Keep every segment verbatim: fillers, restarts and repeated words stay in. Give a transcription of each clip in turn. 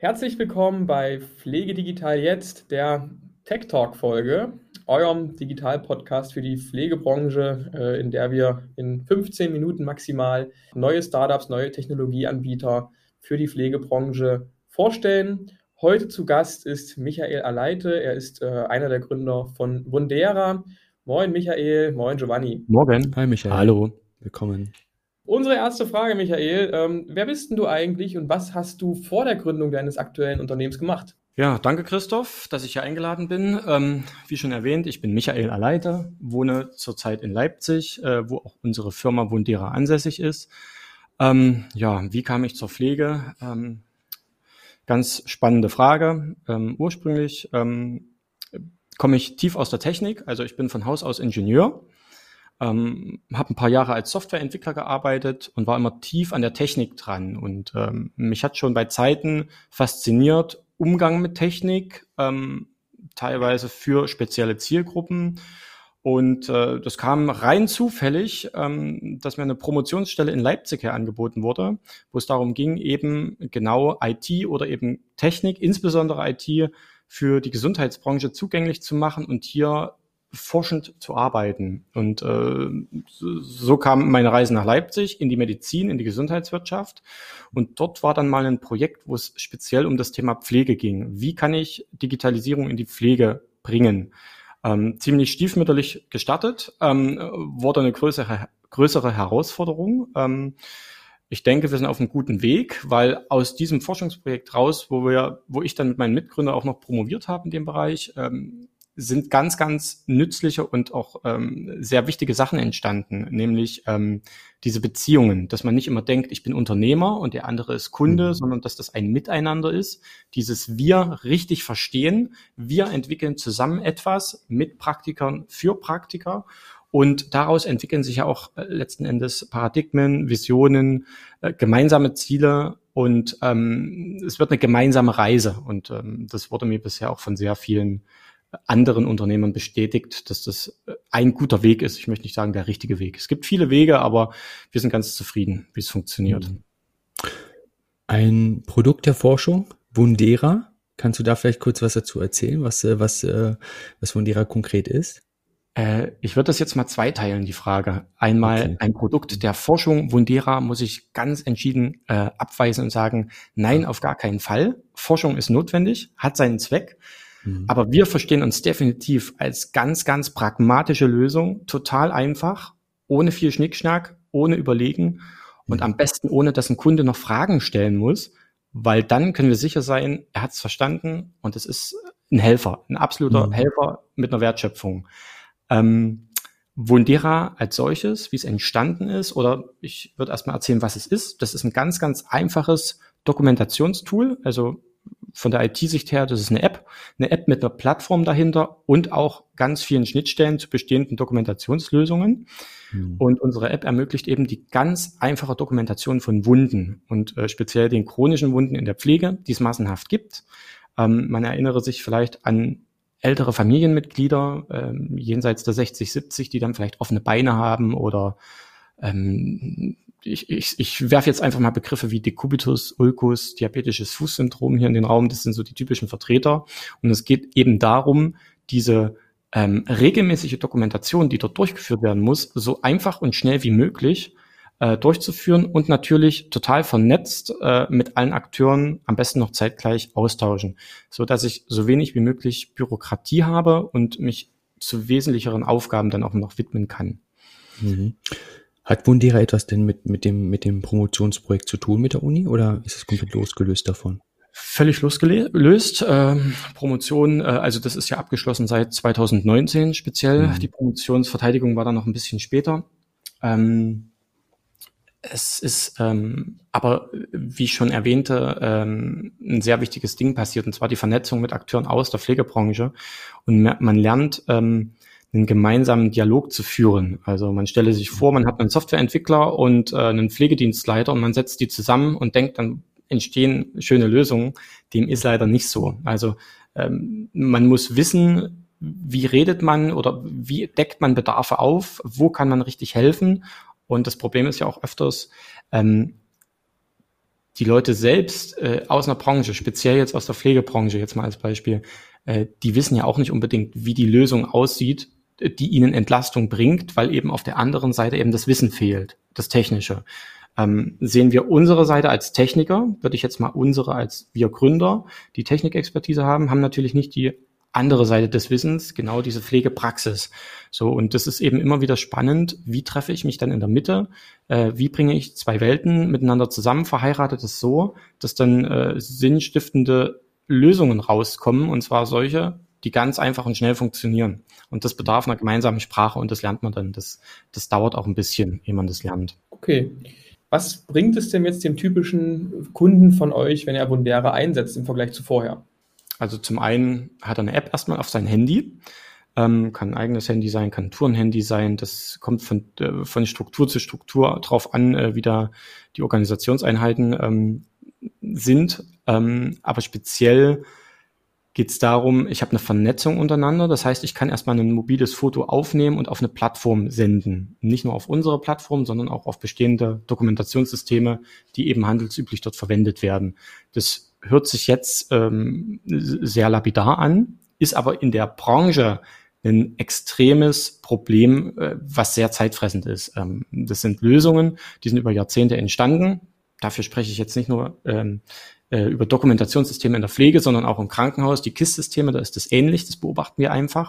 Herzlich willkommen bei Pflege Digital Jetzt, der Tech Talk Folge, eurem Digital-Podcast für die Pflegebranche, äh, in der wir in fünfzehn Minuten maximal neue Startups, neue Technologieanbieter für die Pflegebranche vorstellen. Heute zu Gast ist Michael Aleite. Er ist äh, einer der Gründer von Wundera. Moin Michael, moin Giovanni. Morgen. Hi Michael. Hallo, willkommen. Unsere erste Frage, Michael. Ähm, wer bist denn du eigentlich und was hast du vor der Gründung deines aktuellen Unternehmens gemacht? Ja, danke Christoph, dass ich hier eingeladen bin. Ähm, wie schon erwähnt, ich bin Michael Aleite, wohne zurzeit in Leipzig, äh, wo auch unsere Firma Wundera ansässig ist. Ähm, ja, wie kam ich zur Pflege? Ähm, ganz spannende Frage. Ähm, ursprünglich ähm, komme ich tief aus der Technik, also ich bin von Haus aus Ingenieur. Ähm, habe ein paar Jahre als Softwareentwickler gearbeitet und war immer tief an der Technik dran. Und ähm, mich hat schon bei Zeiten fasziniert, Umgang mit Technik, ähm, teilweise für spezielle Zielgruppen. Und äh, das kam rein zufällig, ähm, dass mir eine Promotionsstelle in Leipzig hier angeboten wurde, wo es darum ging, eben genau I T oder eben Technik, insbesondere I T, für die Gesundheitsbranche zugänglich zu machen und hier forschend zu arbeiten. Und äh, so kam meine Reise nach Leipzig in die Medizin, in die Gesundheitswirtschaft. Und dort war dann mal ein Projekt, wo es speziell um das Thema Pflege ging. Wie kann ich Digitalisierung in die Pflege bringen? Ähm, ziemlich stiefmütterlich gestartet, ähm, wurde eine größere, größere Herausforderung. Ähm, ich denke, wir sind auf einem guten Weg, weil aus diesem Forschungsprojekt raus, wo wir, wo ich dann mit meinen Mitgründern auch noch promoviert habe in dem Bereich, ähm, sind ganz, ganz nützliche und auch ähm, sehr wichtige Sachen entstanden, nämlich ähm, diese Beziehungen, dass man nicht immer denkt, ich bin Unternehmer und der andere ist Kunde, mhm. sondern dass das ein Miteinander ist, dieses Wir richtig verstehen, wir entwickeln zusammen etwas mit Praktikern für Praktiker und daraus entwickeln sich ja auch äh, letzten Endes Paradigmen, Visionen, äh, gemeinsame Ziele und ähm, es wird eine gemeinsame Reise und ähm, das wurde mir bisher auch von sehr vielen anderen Unternehmern bestätigt, dass das ein guter Weg ist. Ich möchte nicht sagen, der richtige Weg. Es gibt viele Wege, aber wir sind ganz zufrieden, wie es funktioniert. Ein Produkt der Forschung, Wundera. Kannst du da vielleicht kurz was dazu erzählen, was, was, was Wundera konkret ist? Äh, ich würde das jetzt mal zweiteilen, die Frage. Einmal okay. Ein Produkt der Forschung. Wundera muss ich ganz entschieden äh, abweisen und sagen, nein, auf gar keinen Fall. Forschung ist notwendig, hat seinen Zweck. Aber wir verstehen uns definitiv als ganz, ganz pragmatische Lösung, total einfach, ohne viel Schnickschnack, ohne Überlegen und am besten ohne, dass ein Kunde noch Fragen stellen muss, weil dann können wir sicher sein, er hat es verstanden und es ist ein Helfer, ein absoluter mhm. Helfer mit einer Wertschöpfung. Ähm, Wundera als solches, wie es entstanden ist, oder ich würde erstmal erzählen, was es ist. Das ist ein ganz, ganz einfaches Dokumentationstool, also von der I T-Sicht her, das ist eine App, eine App mit einer Plattform dahinter und auch ganz vielen Schnittstellen zu bestehenden Dokumentationslösungen. Mhm. Und unsere App ermöglicht eben die ganz einfache Dokumentation von Wunden und äh, speziell den chronischen Wunden in der Pflege, die es massenhaft gibt. Ähm, man erinnere sich vielleicht an ältere Familienmitglieder, ähm, jenseits der sechzig, siebzig, die dann vielleicht offene Beine haben oder ähm, Ich, ich, ich werfe jetzt einfach mal Begriffe wie Dekubitus, Ulkus, diabetisches Fußsyndrom hier in den Raum. Das sind so die typischen Vertreter. Und es geht eben darum, diese ähm, regelmäßige Dokumentation, die dort durchgeführt werden muss, so einfach und schnell wie möglich äh, durchzuführen und natürlich total vernetzt äh, mit allen Akteuren, am besten noch zeitgleich austauschen, so dass ich so wenig wie möglich Bürokratie habe und mich zu wesentlicheren Aufgaben dann auch noch widmen kann. Mhm. Hat Wundera etwas denn mit, mit dem, mit dem Promotionsprojekt zu tun mit der Uni oder ist es komplett losgelöst davon? Völlig losgelöst. Ähm, Promotion, äh, also das ist ja abgeschlossen seit zwanzig neunzehn speziell. Mhm. Die Promotionsverteidigung war dann noch ein bisschen später. Ähm, es ist ähm, aber, wie ich schon erwähnte, ähm, ein sehr wichtiges Ding passiert, und zwar die Vernetzung mit Akteuren aus der Pflegebranche. Und man lernt, ähm, einen gemeinsamen Dialog zu führen. Also man stelle sich vor, man hat einen Softwareentwickler und äh, einen Pflegedienstleiter und man setzt die zusammen und denkt, dann entstehen schöne Lösungen. Dem ist leider nicht so. Also ähm, man muss wissen, wie redet man oder wie deckt man Bedarfe auf, wo kann man richtig helfen. Und das Problem ist ja auch öfters, ähm, die Leute selbst äh, aus einer Branche, speziell jetzt aus der Pflegebranche, jetzt mal als Beispiel, äh, die wissen ja auch nicht unbedingt, wie die Lösung aussieht, die ihnen Entlastung bringt, weil eben auf der anderen Seite eben das Wissen fehlt, das Technische. Ähm, sehen wir unsere Seite als Techniker, würde ich jetzt mal unsere als wir Gründer, die Technikexpertise haben, haben natürlich nicht die andere Seite des Wissens, genau diese Pflegepraxis. So, und das ist eben immer wieder spannend. Wie treffe ich mich dann in der Mitte? Äh, wie bringe ich zwei Welten miteinander zusammen? Verheiratet es so, dass dann äh, sinnstiftende Lösungen rauskommen, und zwar solche, die ganz einfach und schnell funktionieren. Und das bedarf einer gemeinsamen Sprache, und das lernt man dann. Das, das dauert auch ein bisschen, ehe man das lernt. Okay. Was bringt es denn jetzt dem typischen Kunden von euch, wenn er Wundera einsetzt im Vergleich zu vorher? Also zum einen hat er eine App erstmal auf sein Handy, ähm, kann ein eigenes Handy sein, kann ein Tourenhandy sein. Das kommt von, äh, von Struktur zu Struktur drauf an, äh, wie da die Organisationseinheiten ähm, sind. Ähm, aber speziell geht es darum, ich habe eine Vernetzung untereinander. Das heißt, ich kann erstmal ein mobiles Foto aufnehmen und auf eine Plattform senden. Nicht nur auf unsere Plattform, sondern auch auf bestehende Dokumentationssysteme, die eben handelsüblich dort verwendet werden. Das hört sich jetzt ähm, sehr lapidar an, ist aber in der Branche ein extremes Problem, äh, was sehr zeitfressend ist. Ähm, das sind Lösungen, die sind über Jahrzehnte entstanden. Dafür spreche ich jetzt nicht nur ähm, äh, über Dokumentationssysteme in der Pflege, sondern auch im Krankenhaus. Die K I S-Systeme, da ist das ähnlich, das beobachten wir einfach.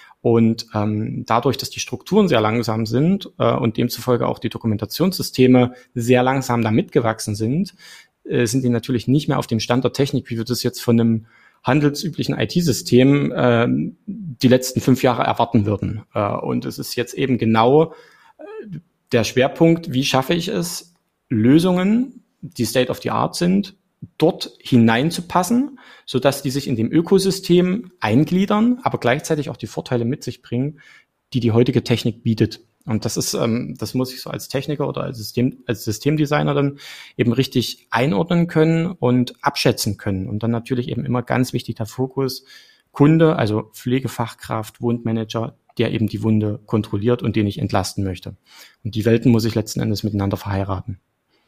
Und ähm, dadurch, dass die Strukturen sehr langsam sind äh, und demzufolge auch die Dokumentationssysteme sehr langsam da mitgewachsen sind, äh, sind die natürlich nicht mehr auf dem Stand der Technik, wie wir das jetzt von einem handelsüblichen I T-System äh, die letzten fünf Jahre erwarten würden. Äh, und es ist jetzt eben genau äh, der Schwerpunkt, wie schaffe ich es, Lösungen, die State of the Art sind, dort hineinzupassen, sodass die sich in dem Ökosystem eingliedern, aber gleichzeitig auch die Vorteile mit sich bringen, die die heutige Technik bietet. Und das ist, ähm, das muss ich so als Techniker oder als System, als Systemdesigner dann eben richtig einordnen können und abschätzen können. Und dann natürlich eben immer ganz wichtig der Fokus Kunde, also Pflegefachkraft, Wundmanager, der eben die Wunde kontrolliert und den ich entlasten möchte. Und die Welten muss ich letzten Endes miteinander verheiraten.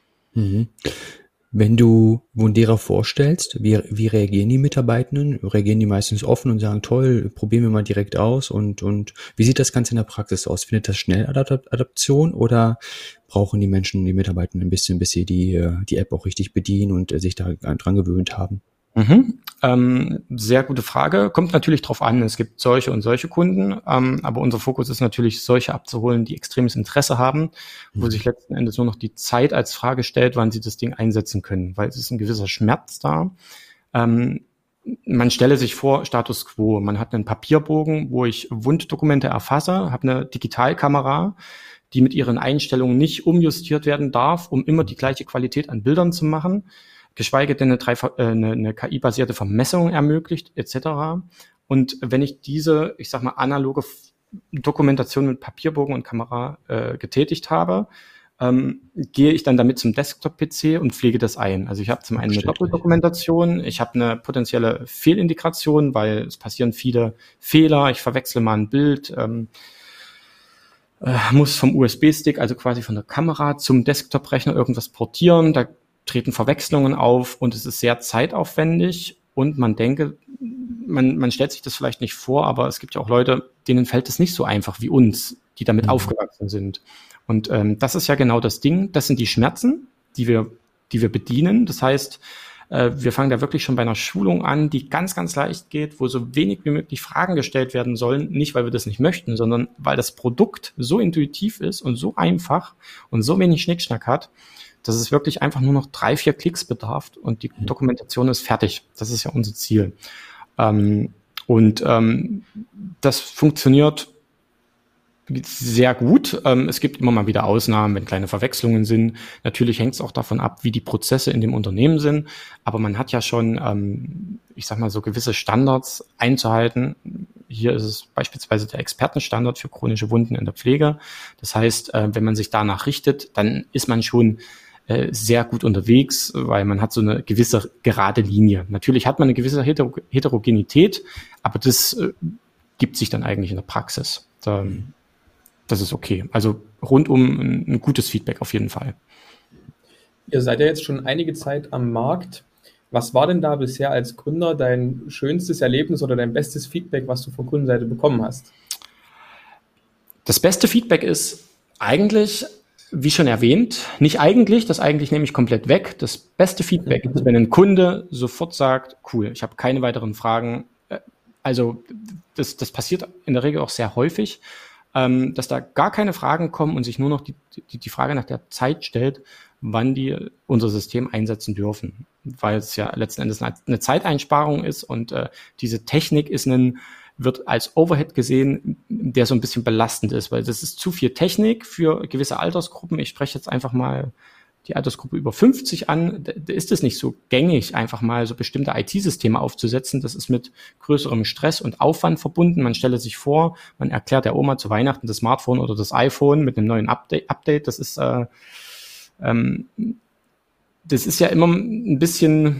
Mhm. Wenn du Wundera vorstellst, wie, wie reagieren die Mitarbeitenden? Reagieren die meistens offen und sagen, toll, probieren wir mal direkt aus? Und, und wie sieht das Ganze in der Praxis aus? Findet das schnell Adapt- Adaption oder brauchen die Menschen, die Mitarbeitenden ein bisschen, bis sie die, die App auch richtig bedienen und sich da dran gewöhnt haben? Mhm. Ähm, sehr gute Frage. Kommt natürlich drauf an. Es gibt solche und solche Kunden, ähm, aber unser Fokus ist natürlich, solche abzuholen, die extremes Interesse haben, wo mhm. sich letzten Endes nur noch die Zeit als Frage stellt, wann sie das Ding einsetzen können, weil es ist ein gewisser Schmerz da. Ähm, man stelle sich vor, Status Quo. Man hat einen Papierbogen, wo ich Wunddokumente erfasse, habe eine Digitalkamera, die mit ihren Einstellungen nicht umjustiert werden darf, um immer die gleiche Qualität an Bildern zu machen, geschweige denn eine, äh, eine, eine K I-basierte Vermessung ermöglicht, et cetera. Und wenn ich diese, ich sag mal, analoge F- Dokumentation mit Papierbogen und Kamera äh, getätigt habe, ähm, gehe ich dann damit zum Desktop-P C und pflege das ein. Also ich habe zum einen eine Doppeldokumentation, ich habe eine potenzielle Fehlintegration, weil es passieren viele Fehler, ich verwechsle mal ein Bild, ähm, äh, muss vom U S B-Stick, also quasi von der Kamera zum Desktop-Rechner irgendwas portieren, da treten Verwechslungen auf und es ist sehr zeitaufwendig und man denke, man, man stellt sich das vielleicht nicht vor, aber es gibt ja auch Leute, denen fällt es nicht so einfach wie uns, die damit mhm. aufgewachsen sind. Und ähm, das ist ja genau das Ding, das sind die Schmerzen, die wir, die wir bedienen. Das heißt, äh, wir fangen da wirklich schon bei einer Schulung an, die ganz, ganz leicht geht, wo so wenig wie möglich Fragen gestellt werden sollen, nicht weil wir das nicht möchten, sondern weil das Produkt so intuitiv ist und so einfach und so wenig Schnickschnack hat, dass es wirklich einfach nur noch drei, vier Klicks bedarf und die Dokumentation ist fertig. Das ist ja unser Ziel. Ähm, und ähm, das funktioniert sehr gut. Ähm, es gibt immer mal wieder Ausnahmen, wenn kleine Verwechslungen sind. Natürlich hängt es auch davon ab, wie die Prozesse in dem Unternehmen sind. Aber man hat ja schon, ähm, ich sag mal, so gewisse Standards einzuhalten. Hier ist es beispielsweise der Expertenstandard für chronische Wunden in der Pflege. Das heißt, äh, wenn man sich danach richtet, dann ist man schon sehr gut unterwegs, weil man hat so eine gewisse gerade Linie. Natürlich hat man eine gewisse Heter- Heterogenität, aber das äh, gibt sich dann eigentlich in der Praxis. Da, das ist okay. Also rundum ein, ein gutes Feedback auf jeden Fall. Ihr seid ja jetzt schon einige Zeit am Markt. Was war denn da bisher als Gründer dein schönstes Erlebnis oder dein bestes Feedback, was du von Kundenseite bekommen hast? Das beste Feedback ist eigentlich, wie schon erwähnt, nicht eigentlich, das eigentlich nehme ich komplett weg. Das beste Feedback ist, wenn ein Kunde sofort sagt, cool, ich habe keine weiteren Fragen. Also das, das passiert in der Regel auch sehr häufig, ähm, dass da gar keine Fragen kommen und sich nur noch die, die, die Frage nach der Zeit stellt, wann die unser System einsetzen dürfen. Weil es ja letzten Endes eine, eine Zeiteinsparung ist und äh, diese Technik ist ein, wird als Overhead gesehen, der so ein bisschen belastend ist, weil das ist zu viel Technik für gewisse Altersgruppen. Ich spreche jetzt einfach mal die Altersgruppe über fünfzig an, da ist es nicht so gängig, einfach mal so bestimmte I T-Systeme aufzusetzen. Das ist mit größerem Stress und Aufwand verbunden. Man stelle sich vor, man erklärt der Oma zu Weihnachten das Smartphone oder das iPhone mit einem neuen Update. Update. Das ist äh, ähm, das ist ja immer ein bisschen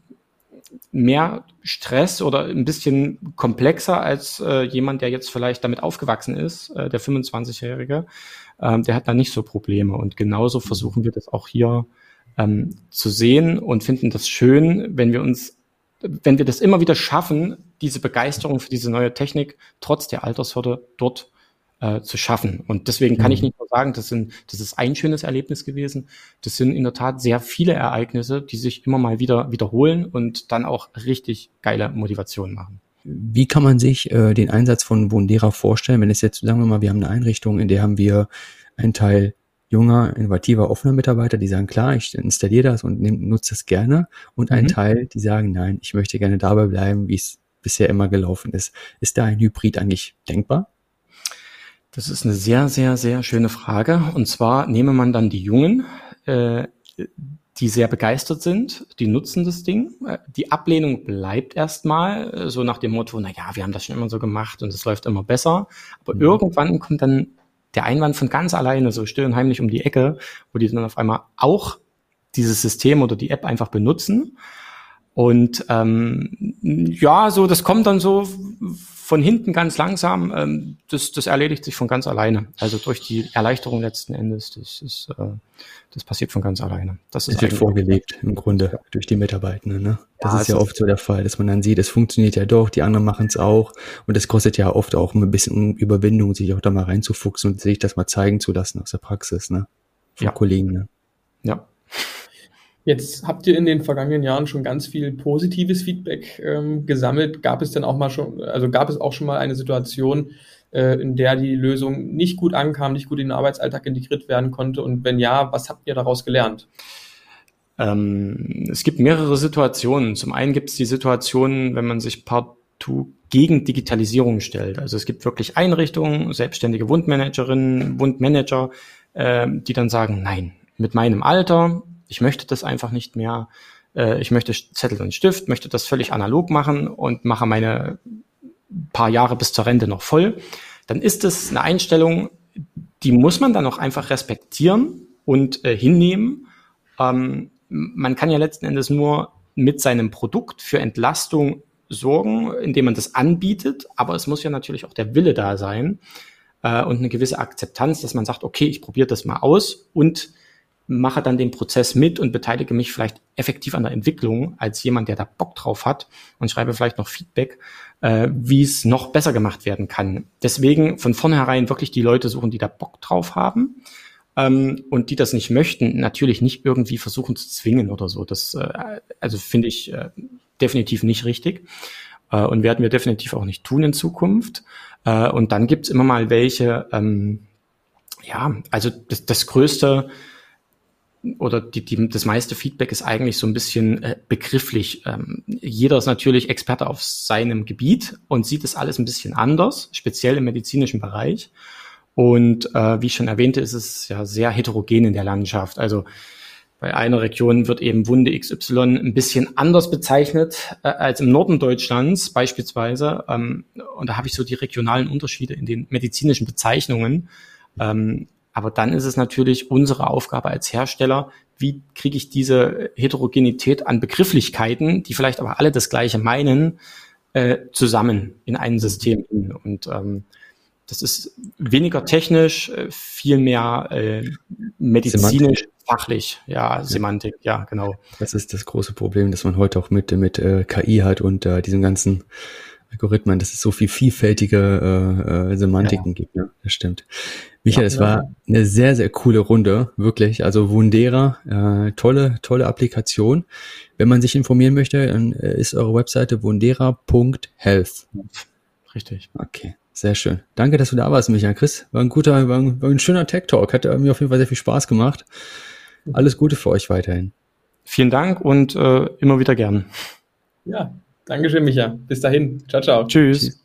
mehr Stress oder ein bisschen komplexer als äh, jemand, der jetzt vielleicht damit aufgewachsen ist, äh, der fünfundzwanzigjährige. Ähm, der hat da nicht so Probleme. Und genauso versuchen wir das auch hier ähm, zu sehen und finden das schön, wenn wir uns, wenn wir das immer wieder schaffen, diese Begeisterung für diese neue Technik trotz der Altershürde dort äh, zu schaffen. Und deswegen kann ich nicht nur sagen, das sind, das ist ein schönes Erlebnis gewesen. Das sind in der Tat sehr viele Ereignisse, die sich immer mal wieder wiederholen und dann auch richtig geile Motivation machen. Wie kann man sich äh, den Einsatz von Wundera vorstellen, wenn es jetzt, sagen wir mal, wir haben eine Einrichtung, in der haben wir einen Teil junger, innovativer, offener Mitarbeiter, die sagen, klar, ich installiere das und nutze das gerne, und einen mhm. Teil, die sagen, nein, ich möchte gerne dabei bleiben, wie es bisher immer gelaufen ist. Ist da ein Hybrid eigentlich denkbar? Das ist eine sehr, sehr, sehr schöne Frage. Und zwar nehme man dann die Jungen, äh, die sehr begeistert sind, die nutzen das Ding. Die Ablehnung bleibt erstmal so nach dem Motto, na ja, wir haben das schon immer so gemacht und es läuft immer besser. Aber mhm. irgendwann kommt dann der Einwand von ganz alleine, so still und heimlich um die Ecke, wo die dann auf einmal auch dieses System oder die App einfach benutzen. Und ähm, ja, so das kommt dann so von hinten ganz langsam. Ähm, das, das erledigt sich von ganz alleine. Also durch die Erleichterung letzten Endes. Das ist, äh, das passiert von ganz alleine. Das ist es wird vorgelebt im Grunde ja. durch die Mitarbeitenden. Ne? Das ja, ist ja oft so der Fall, dass man dann sieht, es funktioniert ja doch, die anderen machen es auch. Und es kostet ja oft auch ein bisschen Überwindung, sich auch da mal reinzufuchsen und sich das mal zeigen zu lassen aus der Praxis, ne? Von ja. Kollegen. Ne? Ja. Jetzt habt ihr in den vergangenen Jahren schon ganz viel positives Feedback ähm, gesammelt. Gab es denn auch mal schon, also gab es auch schon mal eine Situation, äh, in der die Lösung nicht gut ankam, nicht gut in den Arbeitsalltag integriert werden konnte? Und wenn ja, was habt ihr daraus gelernt? Ähm, es gibt mehrere Situationen. Zum einen gibt es die Situation, wenn man sich partout gegen Digitalisierung stellt. Also es gibt wirklich Einrichtungen, selbstständige Wundmanagerinnen, Wundmanager, äh, die dann sagen, nein, mit meinem Alter, ich möchte das einfach nicht mehr. Ich möchte Zettel und Stift, möchte das völlig analog machen und mache meine paar Jahre bis zur Rente noch voll. Dann ist es eine Einstellung, die muss man dann auch einfach respektieren und äh, hinnehmen. Ähm, man kann ja letzten Endes nur mit seinem Produkt für Entlastung sorgen, indem man das anbietet. Aber es muss ja natürlich auch der Wille da sein äh, und eine gewisse Akzeptanz, dass man sagt, okay, ich probiere das mal aus und mache dann den Prozess mit und beteilige mich vielleicht effektiv an der Entwicklung als jemand, der da Bock drauf hat, und schreibe vielleicht noch Feedback, äh, wie es noch besser gemacht werden kann. Deswegen von vornherein wirklich die Leute suchen, die da Bock drauf haben, ähm, und die das nicht möchten, natürlich nicht irgendwie versuchen zu zwingen oder so. Das äh, also finde ich äh, definitiv nicht richtig äh, und werden wir definitiv auch nicht tun in Zukunft. Äh, und dann gibt's immer mal welche, ähm, ja, also das, das größte oder die, die, das meiste Feedback ist eigentlich so ein bisschen äh, begrifflich. Ähm, jeder ist natürlich Experte auf seinem Gebiet und sieht das alles ein bisschen anders, speziell im medizinischen Bereich. Und äh, wie ich schon erwähnte, ist es ja sehr heterogen in der Landschaft. Also bei einer Region wird eben Wunde X Y ein bisschen anders bezeichnet äh, als im Norden Deutschlands beispielsweise. Ähm, und da habe ich so die regionalen Unterschiede in den medizinischen Bezeichnungen. Ähm, Aber dann ist es natürlich unsere Aufgabe als Hersteller, wie kriege ich diese Heterogenität an Begrifflichkeiten, die vielleicht aber alle das Gleiche meinen, äh, zusammen in ein System hin. Und ähm, das ist weniger technisch, äh, viel mehr äh, medizinisch, fachlich, ja, Semantik, ja, genau. Das ist das große Problem, das man heute auch mit, mit äh, K I hat und äh, diesen ganzen Algorithmen, dass es so viel vielfältige äh, äh, Semantiken ja. gibt. Ne? Das stimmt. Michael, es ja, war eine sehr, sehr coole Runde, wirklich. Also Wundera, äh, tolle, tolle Applikation. Wenn man sich informieren möchte, dann ist eure Webseite wundera punkt health. Richtig. Okay, sehr schön. Danke, dass du da warst, Michael. Chris, war ein guter, war ein, war ein schöner Tech-Talk. Hat mir auf jeden Fall sehr viel Spaß gemacht. Alles Gute für euch weiterhin. Vielen Dank und äh, immer wieder gern. Ja, Dankeschön, Micha. Bis dahin. Ciao, ciao. Tschüss. Tschüss.